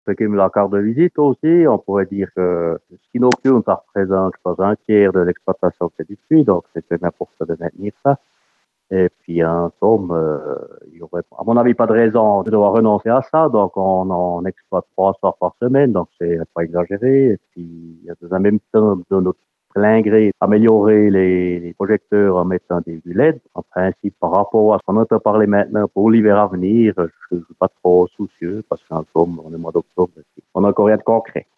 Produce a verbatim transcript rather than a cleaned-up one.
Ce qui est la carte de visite aussi, on pourrait dire que le ski nocturne, ça représente, je pense, un tiers de l'exploitation qu'il y a du puits, donc c'est n'importe de maintenir ça. Et puis, en somme, euh, il y aurait, à mon avis, pas de raison de devoir renoncer à ça. Donc, on en exploite trois soirs par semaine, donc c'est pas exagéré. Et puis, il y a dans un même temps de notre plein gré améliorer les, les projecteurs en mettant des L E D. En principe, par rapport à ce qu'on entend parler maintenant pour l'hiver à venir, je ne suis pas trop soucieux parce qu'en somme, on est au mois d'octobre, on n'a encore rien de concret.